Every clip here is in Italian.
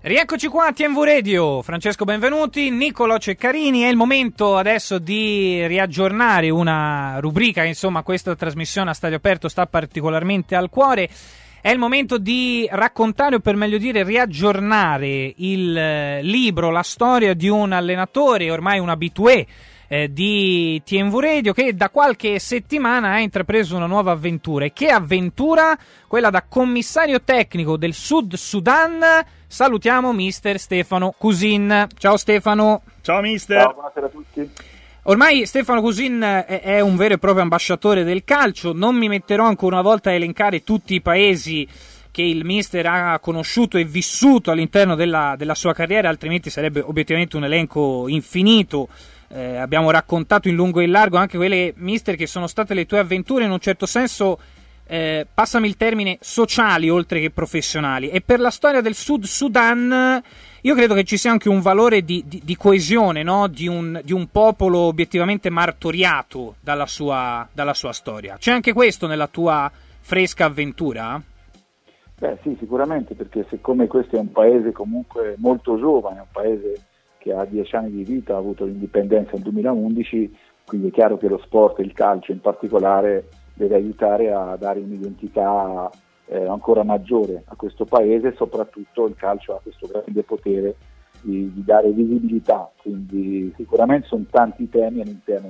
Rieccoci qua a TMV Radio, Francesco benvenuti, Niccolò Ceccarini. È il momento adesso di riaggiornare una rubrica che insomma questa trasmissione a stadio aperto sta particolarmente al cuore. È il momento di raccontare, o per meglio dire riaggiornare il libro, la storia di un allenatore, ormai un habitué di TMV Radio, che da qualche settimana ha intrapreso una nuova avventura. E che avventura? Quella da commissario tecnico del Sud Sudan. Salutiamo mister Stefano Cousin. Ciao Stefano. Ciao mister. Ciao, buonasera a tutti. Ormai Stefano Cousin è un vero e proprio ambasciatore del calcio. Non mi metterò ancora una volta a elencare tutti i paesi che il mister ha conosciuto e vissuto all'interno della sua carriera, altrimenti sarebbe obiettivamente un elenco infinito. Abbiamo raccontato in lungo e in largo anche quelle, mister, che sono state le tue avventure in un certo senso, passami il termine, sociali oltre che professionali. E per la storia del Sud Sudan io credo che ci sia anche un valore di coesione, no? di un popolo obiettivamente martoriato dalla sua storia. C'è anche questo nella tua fresca avventura? Beh sì, sicuramente, perché siccome questo è un paese comunque molto giovane, un paese che ha 10 anni di vita, ha avuto l'indipendenza nel 2011, quindi è chiaro che lo sport e il calcio in particolare deve aiutare a dare un'identità ancora maggiore a questo paese. Soprattutto il calcio ha questo grande potere di dare visibilità, quindi sicuramente sono tanti temi all'interno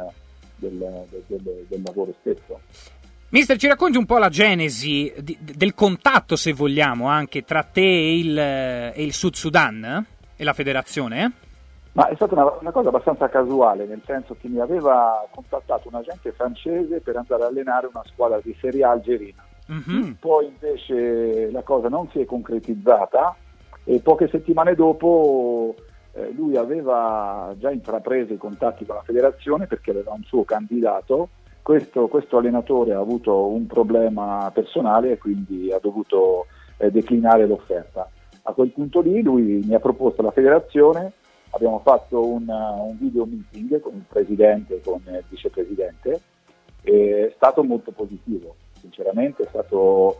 del lavoro stesso. Mister, ci racconti un po' la genesi del contatto, se vogliamo, anche tra te e il Sud Sudan e la federazione? Ma è stata una cosa abbastanza casuale, nel senso che mi aveva contattato un agente francese per andare a allenare una squadra di Serie A algerina. Mm-hmm. Poi invece la cosa non si è concretizzata e poche settimane dopo lui aveva già intrapreso i contatti con la federazione perché aveva un suo candidato. Questo allenatore ha avuto un problema personale e quindi ha dovuto declinare l'offerta. A quel punto lì lui mi ha proposto la federazione, abbiamo fatto un video meeting con il presidente e con il vicepresidente, e è stato molto positivo, sinceramente è stato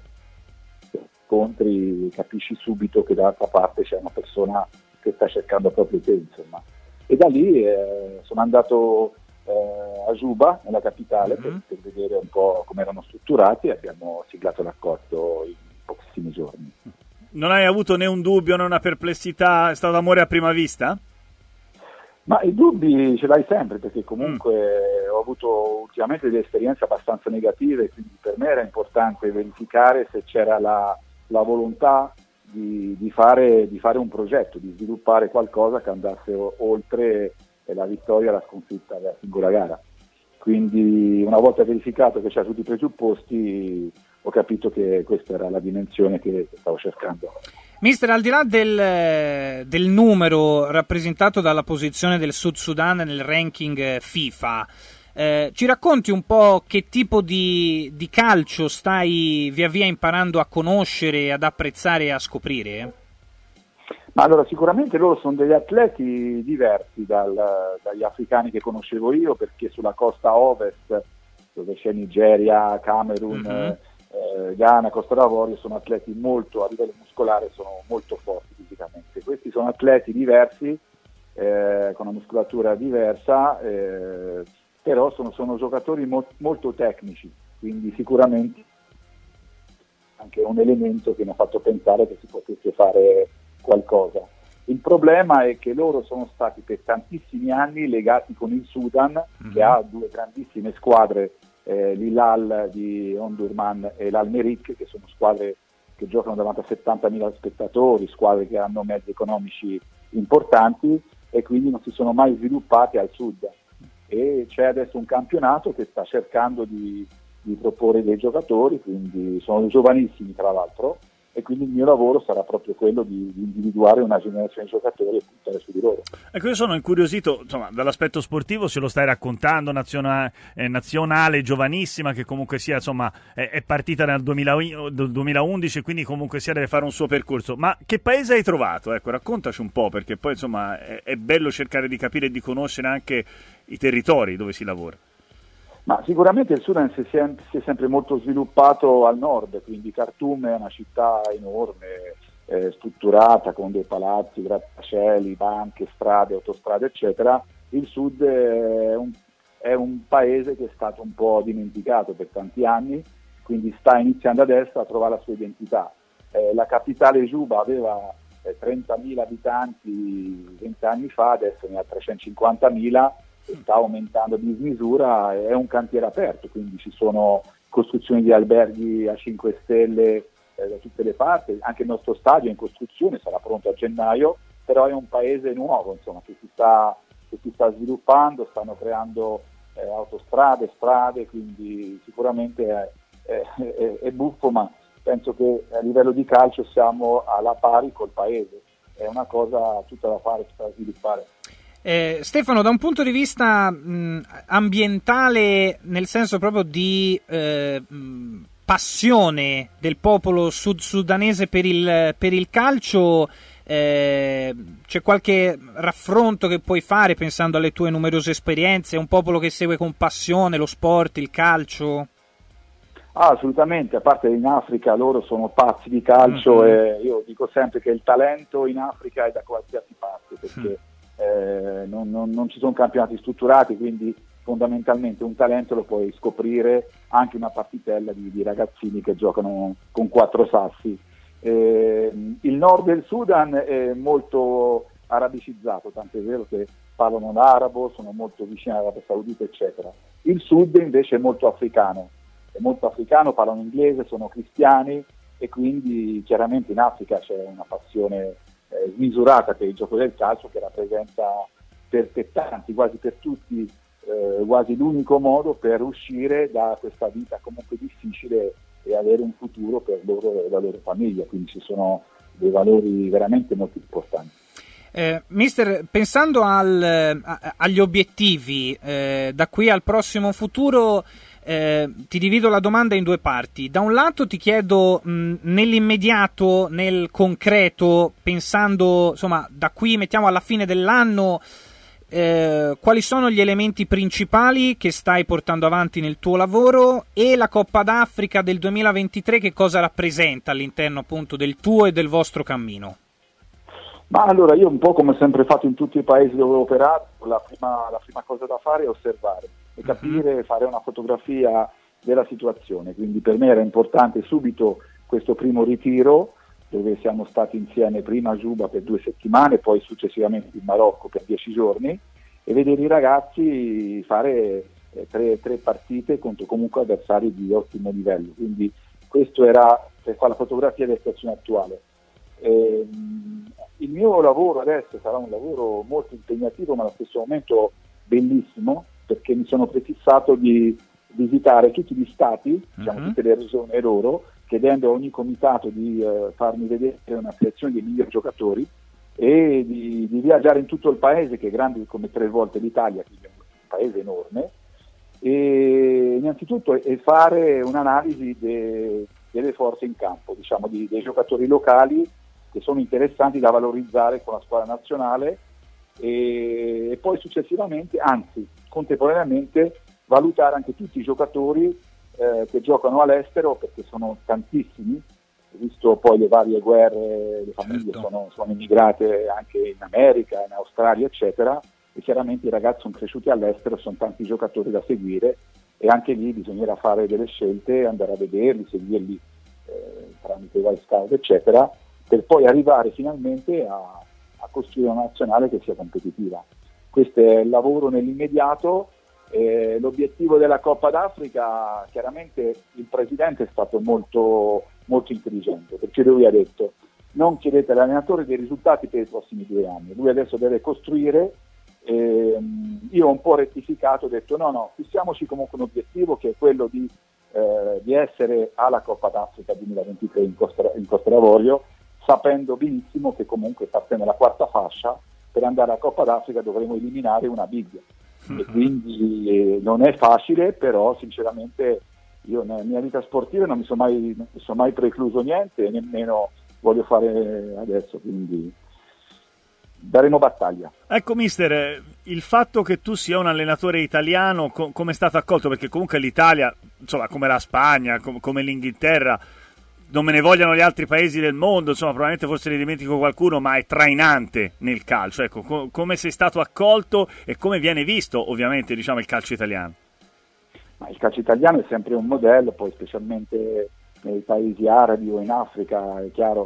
incontri, capisci subito che dall'altra parte c'è una persona che sta cercando proprio te, insomma. E da lì sono andato a Juba, nella capitale, per vedere un po' come erano strutturati, e abbiamo siglato l'accordo in pochissimi giorni. Non hai avuto né un dubbio né una perplessità? È stato amore a prima vista? Ma i dubbi ce l'hai sempre, perché comunque ho avuto ultimamente delle esperienze abbastanza negative, quindi per me era importante verificare se c'era la volontà di fare un progetto, di sviluppare qualcosa che andasse oltre la vittoria e la sconfitta della singola gara. Quindi una volta verificato che c'era tutti i presupposti, ho capito che questa era la dimensione che stavo cercando. Mister, al di là del numero rappresentato dalla posizione del Sud Sudan nel ranking FIFA, ci racconti un po' che tipo di calcio stai via via imparando a conoscere, ad apprezzare e a scoprire? Ma allora, sicuramente loro sono degli atleti diversi dagli africani che conoscevo io, perché sulla costa ovest, dove c'è Nigeria, Camerun, Ghana, Costa d'Avorio, sono atleti molto, a livello muscolare, sono molto forti fisicamente. Questi sono atleti diversi, con una muscolatura diversa, però sono giocatori molto tecnici, quindi sicuramente anche un elemento che mi ha fatto pensare che si potesse fare qualcosa. Il problema è che loro sono stati per tantissimi anni legati con il Sudan, che ha due grandissime squadre, l'Hilal di Omdurman e l'Al-Merrikh, che sono squadre che giocano davanti a 70.000 spettatori, squadre che hanno mezzi economici importanti, e quindi non si sono mai sviluppate al sud. E c'è adesso un campionato che sta cercando di proporre dei giocatori, quindi sono giovanissimi tra l'altro, e quindi il mio lavoro sarà proprio quello di individuare una generazione di giocatori e puntare su di loro. Ecco, io sono incuriosito, insomma, dall'aspetto sportivo, se lo stai raccontando, nazionale, giovanissima, che comunque sia, insomma, è partita nel 2011, quindi comunque sia deve fare un suo percorso. Ma che paese hai trovato? Ecco, raccontaci un po', perché poi, insomma, è bello cercare di capire e di conoscere anche i territori dove si lavora. Ma sicuramente il Sudan si è sempre molto sviluppato al nord, quindi Khartoum è una città enorme, strutturata con dei palazzi, grattacieli, banche, strade, autostrade eccetera. Il sud è un paese che è stato un po' dimenticato per tanti anni, quindi sta iniziando adesso a trovare la sua identità. La capitale Juba aveva 30.000 abitanti 20 anni fa, adesso ne ha 350.000 e sta aumentando di misura, è un cantiere aperto, quindi ci sono costruzioni di alberghi a 5 stelle da tutte le parti, anche il nostro stadio è in costruzione, sarà pronto a gennaio, però è un paese nuovo, insomma, che si sta sviluppando, stanno creando autostrade, strade, quindi sicuramente è buffo, ma penso che a livello di calcio siamo alla pari col paese, è una cosa tutta da fare, tutta da sviluppare. Stefano, da un punto di vista ambientale, nel senso proprio di passione del popolo sudanese per il calcio, c'è qualche raffronto che puoi fare pensando alle tue numerose esperienze? È un popolo che segue con passione lo sport, il calcio? Assolutamente, a parte in Africa loro sono pazzi di calcio e io dico sempre che il talento in Africa è da qualsiasi parte, perché non ci sono campionati strutturati, quindi fondamentalmente un talento lo puoi scoprire anche una partitella di ragazzini che giocano con 4 sassi. Il nord del Sudan è molto arabicizzato, tant'è vero che parlano l'arabo, sono molto vicini all'Arabia Saudita eccetera. Il sud invece è molto africano, parlano inglese, sono cristiani e quindi chiaramente in Africa c'è una passione smisurata per il gioco del calcio che rappresenta per tanti, quasi per tutti, quasi l'unico modo per uscire da questa vita comunque difficile e avere un futuro per loro e la loro famiglia, quindi ci sono dei valori veramente molto importanti. Mister, pensando agli obiettivi da qui al prossimo futuro, ti divido la domanda in 2 parti. Da un lato ti chiedo nell'immediato, nel concreto, pensando insomma da qui mettiamo alla fine dell'anno, quali sono gli elementi principali che stai portando avanti nel tuo lavoro, e la Coppa d'Africa del 2023 che cosa rappresenta all'interno appunto del tuo e del vostro cammino? Ma allora io un po' come ho sempre fatto in tutti i paesi dove ho operato, la prima cosa da fare è osservare e capire, fare una fotografia della situazione, quindi per me era importante subito questo primo ritiro dove siamo stati insieme prima a Juba per 2 settimane, poi successivamente in Marocco per 10 giorni e vedere i ragazzi fare 3 partite contro comunque avversari di ottimo livello, quindi questo era per fare la fotografia della situazione attuale. Il mio lavoro adesso sarà un lavoro molto impegnativo ma allo stesso momento bellissimo, perché mi sono prefissato di visitare tutti gli stati, diciamo tutte le regioni loro, chiedendo a ogni comitato di farmi vedere una selezione dei migliori giocatori e di viaggiare in tutto il paese, che è grande come 3 volte l'Italia, quindi è un paese enorme, e innanzitutto è fare un'analisi delle forze in campo, diciamo dei giocatori locali che sono interessanti da valorizzare con la squadra nazionale e poi successivamente, anzi contemporaneamente, valutare anche tutti i giocatori che giocano all'estero, perché sono tantissimi, visto poi le varie guerre, le famiglie sono immigrate anche in America, in Australia eccetera, e chiaramente i ragazzi sono cresciuti all'estero, sono tanti giocatori da seguire e anche lì bisognerà fare delle scelte, andare a vederli, seguirli tramite i vari scout eccetera, per poi arrivare finalmente a costruire una nazionale che sia competitiva. Questo è il lavoro nell'immediato. L'obiettivo della Coppa d'Africa, chiaramente il presidente è stato molto, molto intelligente, perché lui ha detto non chiedete all'allenatore dei risultati per i prossimi 2 anni, lui adesso deve costruire. Io ho un po' rettificato, ho detto no, fissiamoci comunque un obiettivo che è quello di essere alla Coppa d'Africa 2023 in Costa d'Avorio, sapendo benissimo che comunque partendo dalla 4ª fascia per andare alla Coppa d'Africa dovremo eliminare una big. E quindi non è facile, però sinceramente io nella mia vita sportiva non mi sono mai precluso niente, nemmeno voglio fare adesso, quindi daremo battaglia. Ecco mister, il fatto che tu sia un allenatore italiano, come è stato accolto? Perché comunque l'Italia, insomma, come la Spagna, come l'Inghilterra, non me ne vogliano gli altri paesi del mondo, insomma probabilmente forse ne dimentico qualcuno, ma è trainante nel calcio. Ecco, come sei stato accolto e come viene visto ovviamente, diciamo, il calcio italiano? Ma il calcio italiano è sempre un modello, poi specialmente nei paesi arabi o in Africa, è chiaro,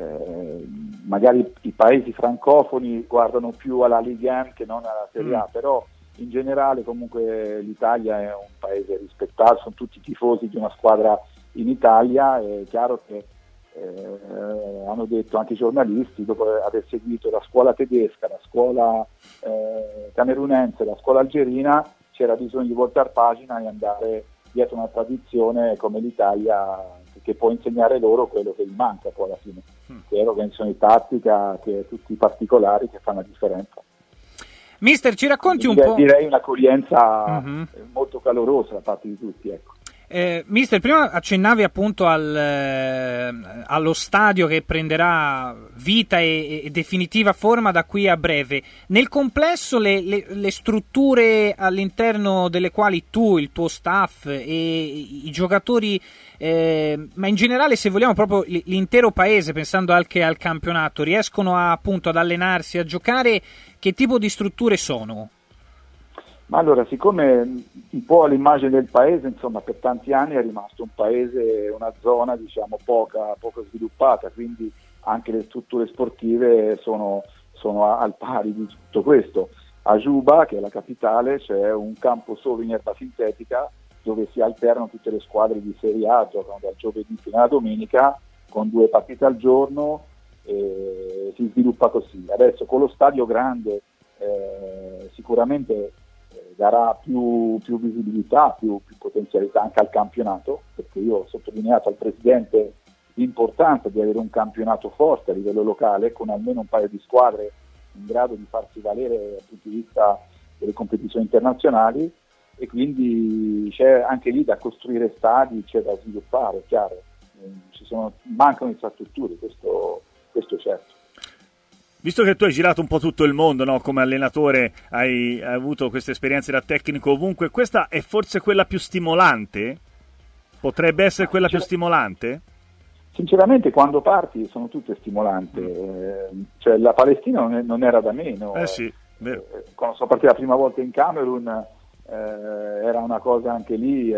magari i paesi francofoni guardano più alla Ligue 1 che non alla Serie A, però in generale comunque l'Italia è un paese rispettato, sono tutti tifosi di una squadra in Italia. È chiaro che hanno detto anche i giornalisti, dopo aver seguito la scuola tedesca, la scuola camerunense, la scuola algerina, c'era bisogno di voltare pagina e andare dietro una tradizione come l'Italia, che può insegnare loro quello che gli manca poi alla fine, che è l'organizzazione tattica, che è tutti i particolari che fanno la differenza. Mister, ci racconti un po'? Direi un'accoglienza molto calorosa da parte di tutti, ecco. Mister, prima accennavi appunto allo stadio che prenderà vita e definitiva forma da qui a breve. Nel complesso le strutture all'interno delle quali tu, il tuo staff e i giocatori, ma in generale, se vogliamo proprio l'intero paese, pensando anche al campionato, riescono appunto ad allenarsi, a giocare, che tipo di strutture sono? Ma allora, siccome un po' all'immagine del paese, insomma, per tanti anni è rimasto un paese, una zona, diciamo, poco sviluppata, quindi anche le strutture sportive sono al pari di tutto questo. A Juba, che è la capitale, c'è un campo solo in erba sintetica dove si alternano tutte le squadre di Serie A, giocano dal giovedì fino alla domenica con 2 partite al giorno, e si sviluppa così. Adesso con lo stadio grande sicuramente darà più visibilità, più potenzialità anche al campionato, perché io ho sottolineato al Presidente l'importanza di avere un campionato forte a livello locale, con almeno un paio di squadre in grado di farsi valere dal punto di vista delle competizioni internazionali, e quindi c'è anche lì da costruire stadi, c'è da sviluppare, chiaro, mancano infrastrutture, questo è certo. Visto che tu hai girato un po' tutto il mondo, no? Come allenatore hai avuto queste esperienze da tecnico ovunque, questa è forse quella più stimolante? Potrebbe essere quella più stimolante? Sinceramente quando parti sono tutte stimolanti, cioè la Palestina non era da meno. Sì, vero. Quando sono partito la prima volta in Camerun era una cosa anche lì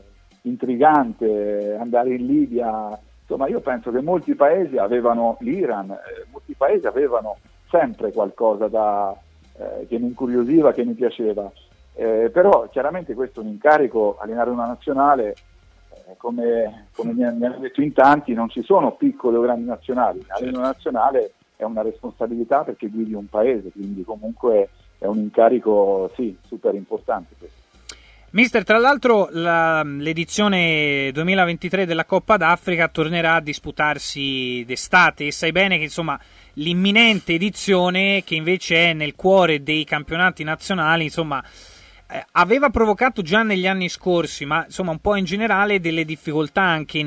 intrigante, andare in Libia. Insomma, io penso che molti paesi avevano l'Iran, molti paesi avevano sempre qualcosa che mi incuriosiva, che mi piaceva, però chiaramente questo è un incarico, allenare una nazionale, come mi hanno detto in tanti, non ci sono piccole o grandi nazionali, allenare una nazionale è una responsabilità perché guidi un paese, quindi comunque è un incarico super importante questo. Mister, tra l'altro l'edizione 2023 della Coppa d'Africa tornerà a disputarsi d'estate e sai bene che insomma l'imminente edizione, che invece è nel cuore dei campionati nazionali, insomma aveva provocato già negli anni scorsi, ma insomma un po' in generale, delle difficoltà anche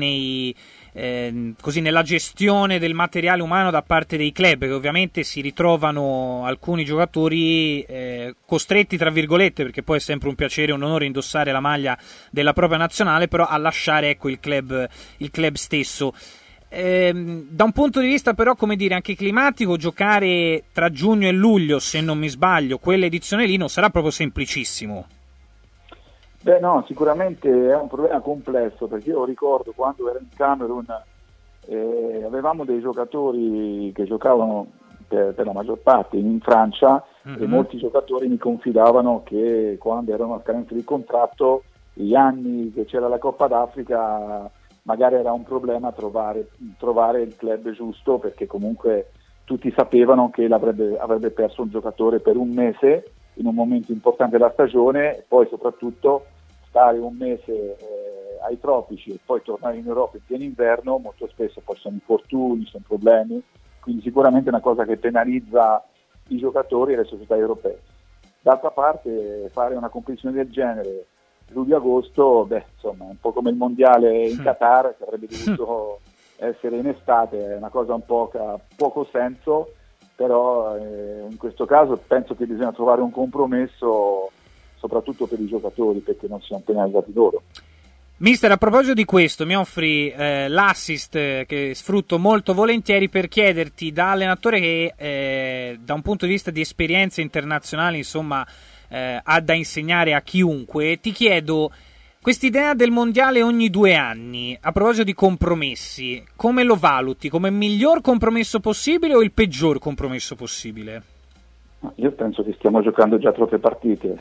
nella gestione del materiale umano da parte dei club, che ovviamente si ritrovano alcuni giocatori costretti, tra virgolette, perché poi è sempre un piacere e un onore indossare la maglia della propria nazionale, però a lasciare il club stesso. Da un punto di vista però, come dire, anche climatico, giocare tra giugno e luglio, se non mi sbaglio, quell'edizione lì non sarà proprio semplicissimo. Beh no, sicuramente è un problema complesso, perché io ricordo quando ero in Camerun avevamo dei giocatori che giocavano per la maggior parte in Francia, e molti giocatori mi confidavano che quando erano a scadenza di contratto, gli anni che c'era la Coppa d'Africa, magari era un problema trovare il club giusto, perché comunque tutti sapevano che avrebbe perso un giocatore per un mese in un momento importante della stagione, e poi soprattutto stare un mese ai tropici e poi tornare in Europa in pieno inverno, molto spesso poi sono infortuni, sono problemi, quindi sicuramente è una cosa che penalizza i giocatori e le società europee. D'altra parte fare una competizione del genere luglio-agosto, insomma, è un po' come il mondiale in Qatar, che avrebbe dovuto essere in estate, è una cosa un po' poco senso, però in questo caso penso che bisogna trovare un compromesso soprattutto per i giocatori, perché non siano penalizzati loro. Mister, a proposito di questo, mi offri l'assist che sfrutto molto volentieri per chiederti, da allenatore che da un punto di vista di esperienze internazionali, insomma, ha da insegnare a chiunque, ti chiedo, quest'idea del mondiale ogni 2 anni, a proposito di compromessi, come lo valuti? Come il miglior compromesso possibile o il peggior compromesso possibile? Io penso che stiamo giocando già troppe partite,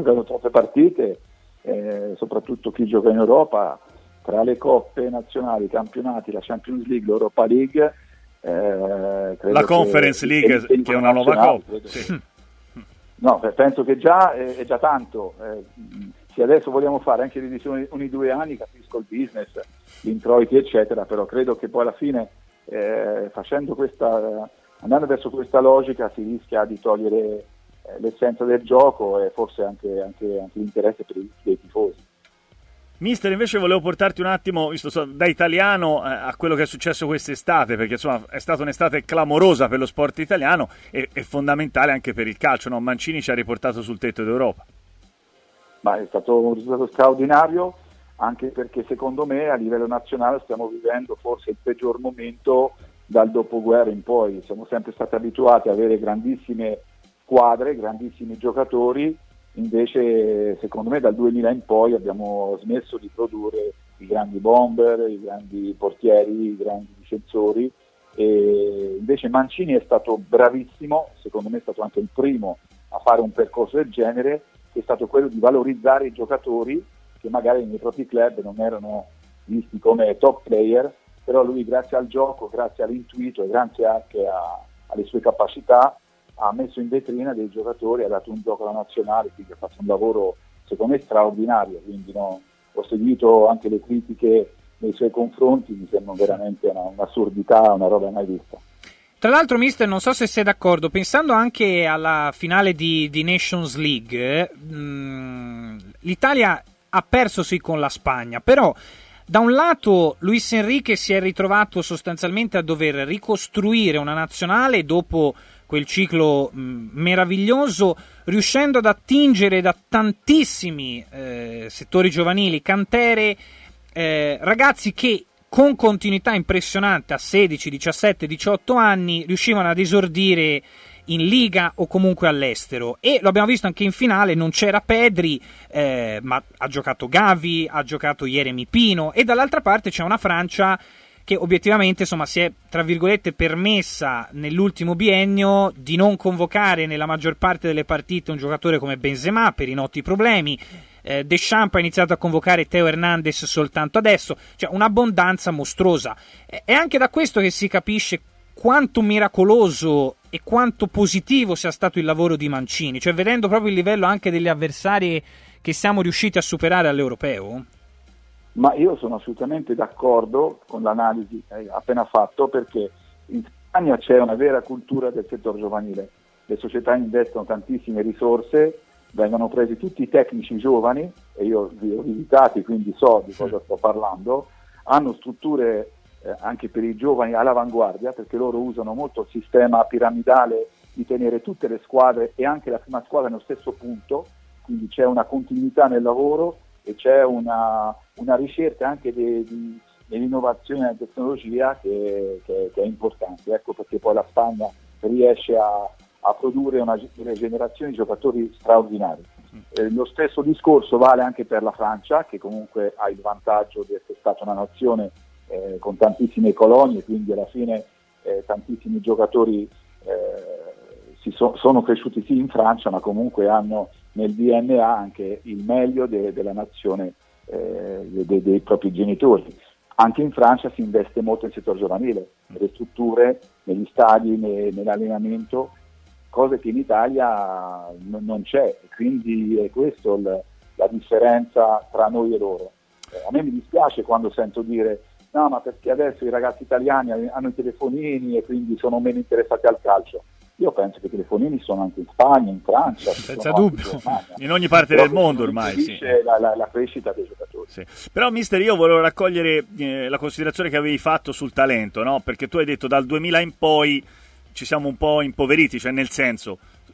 soprattutto chi gioca in Europa, tra le coppe nazionali, i campionati, la Champions League, l'Europa League, la Conference League, che è una nuova coppa. Sì. No, penso che già è già tanto. Se adesso vogliamo fare anche l'edizione ogni 2 anni, capisco il business, gli introiti eccetera, però credo che poi alla fine andando verso questa logica si rischia di togliere l'essenza del gioco e forse anche l'interesse dei tifosi. Mister, invece volevo portarti un attimo, visto da italiano, a quello che è successo quest'estate, perché insomma è stata un'estate clamorosa per lo sport italiano e fondamentale anche per il calcio, no? Mancini ci ha riportato sul tetto d'Europa. Ma è stato un risultato straordinario, anche perché secondo me a livello nazionale stiamo vivendo forse il peggior momento dal dopoguerra in poi. Siamo sempre stati abituati ad avere grandissime squadre, grandissimi giocatori, invece secondo me dal 2000 in poi abbiamo smesso di produrre i grandi bomber, i grandi portieri, i grandi difensori, e invece Mancini è stato bravissimo, secondo me è stato anche il primo a fare un percorso del genere, che è stato quello di valorizzare i giocatori che magari nei propri club non erano visti come top player, però lui grazie al gioco, grazie all'intuito e grazie anche alle sue capacità ha messo in vetrina dei giocatori, ha dato un gioco alla nazionale, quindi ha fatto un lavoro secondo me straordinario, quindi ho seguito anche le critiche nei suoi confronti, mi sembra veramente un'assurdità, una roba mai vista. Tra l'altro, mister, non so se sei d'accordo, pensando anche alla finale di Nations League, l'Italia ha perso sì con la Spagna, però da un lato Luis Enrique si è ritrovato sostanzialmente a dover ricostruire una nazionale dopo quel ciclo meraviglioso, riuscendo ad attingere da tantissimi settori giovanili, cantere, ragazzi che con continuità impressionante a 16, 17, 18 anni riuscivano ad esordire in Liga o comunque all'estero, e lo abbiamo visto anche in finale, non c'era Pedri, ma ha giocato Gavi, ha giocato Jeremy Pino, e dall'altra parte c'è una Francia che obiettivamente insomma si è tra virgolette permessa nell'ultimo biennio di non convocare nella maggior parte delle partite un giocatore come Benzema per i noti problemi. Deschamps ha iniziato a convocare Theo Hernandez soltanto adesso, cioè un'abbondanza mostruosa. È anche da questo che si capisce quanto miracoloso e quanto positivo sia stato il lavoro di Mancini, cioè vedendo proprio il livello anche degli avversari che siamo riusciti a superare all'Europeo. Ma io sono assolutamente d'accordo con l'analisi appena fatto, perché in Spagna c'è una vera cultura del settore giovanile, le società investono tantissime risorse, vengono presi tutti i tecnici giovani, e io li ho visitati quindi so di cosa sto parlando, hanno strutture anche per i giovani all'avanguardia, perché loro usano molto il sistema piramidale di tenere tutte le squadre e anche la prima squadra nello stesso punto, quindi c'è una continuità nel lavoro e c'è una ricerca anche dell'innovazione e della tecnologia che è importante. Ecco perché poi la Spagna riesce a produrre una generazione di giocatori straordinari. Lo stesso discorso vale anche per la Francia, che comunque ha il vantaggio di essere stata una nazione con tantissime colonie, quindi alla fine tantissimi giocatori sono cresciuti sì in Francia, ma comunque hanno nel DNA anche il meglio della nazione, dei propri genitori. Anche in Francia si investe molto nel settore giovanile, nelle strutture, negli stadi, nell'allenamento, cose che in Italia non c'è, quindi è questa la differenza tra noi e loro. A me mi dispiace quando sento dire no, ma perché adesso i ragazzi italiani hanno i telefonini e quindi sono meno interessati al calcio. Io penso che i telefonini sono anche in Spagna, in Francia, senza dubbio, in ogni parte del mondo ormai. Sì. La crescita dei giocatori. Sì. Però mister, io volevo raccogliere la considerazione che avevi fatto sul talento, no? Perché tu hai detto dal 2000 in poi ci siamo un po' impoveriti, cioè nel senso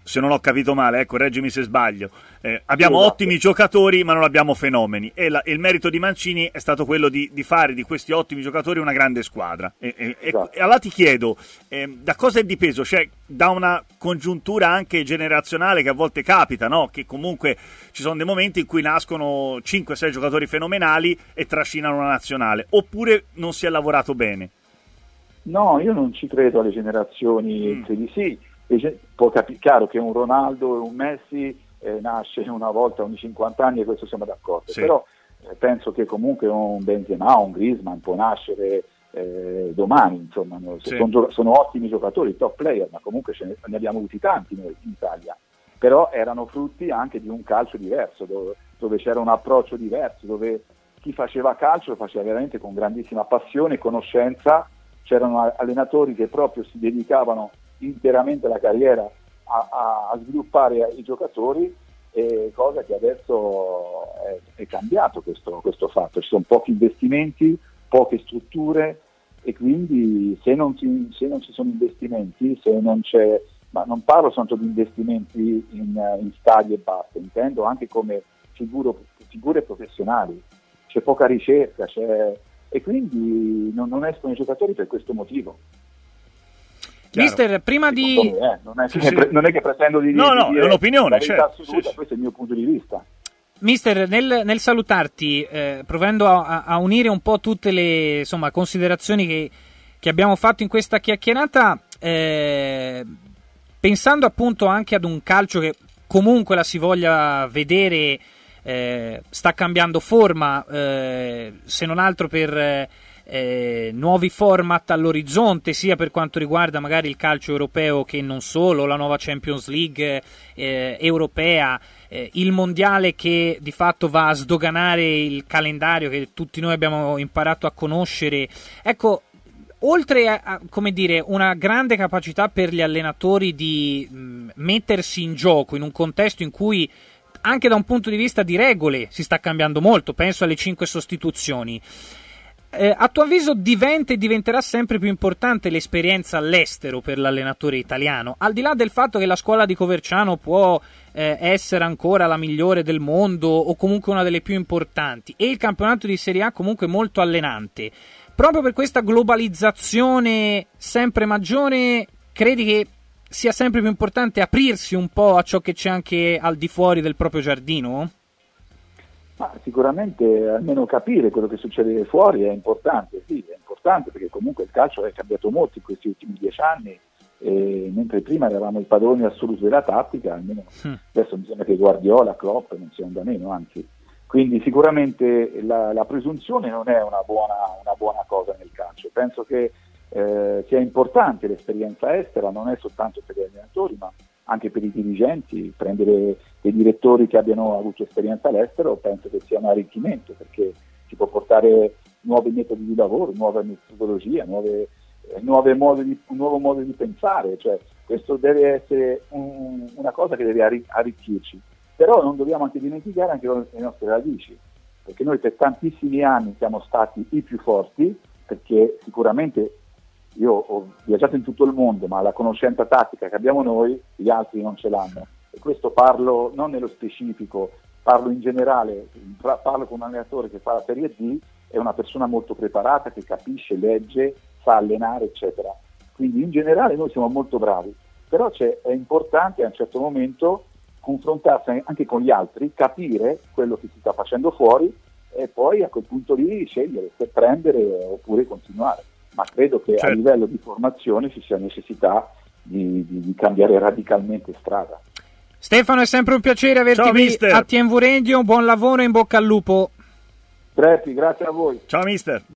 se non ho capito male, correggimi se sbaglio, abbiamo ottimi giocatori ma non abbiamo fenomeni, e il merito di Mancini è stato quello di fare di questi ottimi giocatori una grande squadra. E allora ti chiedo, da cosa è dipeso? Cioè, da una congiuntura anche generazionale che a volte capita, no? Che comunque ci sono dei momenti in cui nascono 5-6 giocatori fenomenali e trascinano una nazionale, oppure non si è lavorato bene? No, io non ci credo alle generazioni, credi sì. Può chiaro che un Ronaldo e un Messi nasce una volta ogni 50 anni, e questo siamo d'accordo, sì. Però penso che comunque un Benzema, un Griezmann può nascere domani, insomma, sì. Sono ottimi giocatori, top player, ma comunque ne abbiamo avuti tanti noi in Italia, però erano frutti anche di un calcio diverso, dove c'era un approccio diverso, dove chi faceva calcio lo faceva veramente con grandissima passione e conoscenza. C'erano allenatori che proprio si dedicavano interamente la carriera a sviluppare i giocatori, cosa che adesso è cambiato questo fatto. Ci sono pochi investimenti, poche strutture, e quindi se non ci sono investimenti, se non c'è, ma non parlo soltanto di investimenti in stadi e basta, intendo anche come figure professionali, c'è poca ricerca, e quindi non escono i giocatori per questo motivo. Mister, prima di... non è che pretendo di dire... No, è un'opinione, certo. Assoluta, sì. Questo è il mio punto di vista. Mister, nel salutarti, provando a unire un po' tutte le considerazioni che abbiamo fatto in questa chiacchierata, pensando appunto anche ad un calcio che comunque la si voglia vedere, sta cambiando forma, se non altro per... nuovi format all'orizzonte, sia per quanto riguarda magari il calcio europeo che non solo, la nuova Champions League europea, il mondiale che di fatto va a sdoganare il calendario che tutti noi abbiamo imparato a conoscere. Ecco, oltre a come dire, una grande capacità per gli allenatori di mettersi in gioco in un contesto in cui anche da un punto di vista di regole si sta cambiando molto, penso alle 5 sostituzioni. A tuo avviso diventerà sempre più importante l'esperienza all'estero per l'allenatore italiano, al di là del fatto che la scuola di Coverciano può essere ancora la migliore del mondo o comunque una delle più importanti, e il campionato di Serie A comunque molto allenante, proprio per questa globalizzazione sempre maggiore, credi che sia sempre più importante aprirsi un po' a ciò che c'è anche al di fuori del proprio giardino? Ma sicuramente almeno capire quello che succede fuori è importante, sì, è importante, perché comunque il calcio è cambiato molto in questi ultimi 10 anni, e mentre prima eravamo i padroni assoluti della tattica, almeno adesso mi sembra che Guardiola, Klopp non siano da meno, anzi. Quindi sicuramente la presunzione non è una buona cosa nel calcio. Penso che sia importante l'esperienza estera, non è soltanto per gli allenatori, ma anche per i dirigenti. Prendere dei direttori che abbiano avuto esperienza all'estero penso che sia un arricchimento, perché ci può portare nuovi metodi di lavoro, nuove metodologie, un nuovo modo di pensare. Cioè, questo deve essere una cosa che deve arricchirci, però non dobbiamo anche dimenticare anche le nostre radici, perché noi per tantissimi anni siamo stati i più forti, perché sicuramente io ho viaggiato in tutto il mondo, ma la conoscenza tattica che abbiamo noi, gli altri non ce l'hanno. E questo parlo non nello specifico, parlo in generale, parlo con un allenatore che fa la Serie D, è una persona molto preparata, che capisce, legge, sa allenare, eccetera. Quindi in generale noi siamo molto bravi, però è importante a un certo momento confrontarsi anche con gli altri, capire quello che si sta facendo fuori, e poi a quel punto lì scegliere se prendere oppure continuare. Ma credo che a livello di formazione ci sia necessità di cambiare radicalmente strada. Stefano, è sempre un piacere averti qui a TNV Radio, buon lavoro e in bocca al lupo. Grazie a voi. Ciao mister.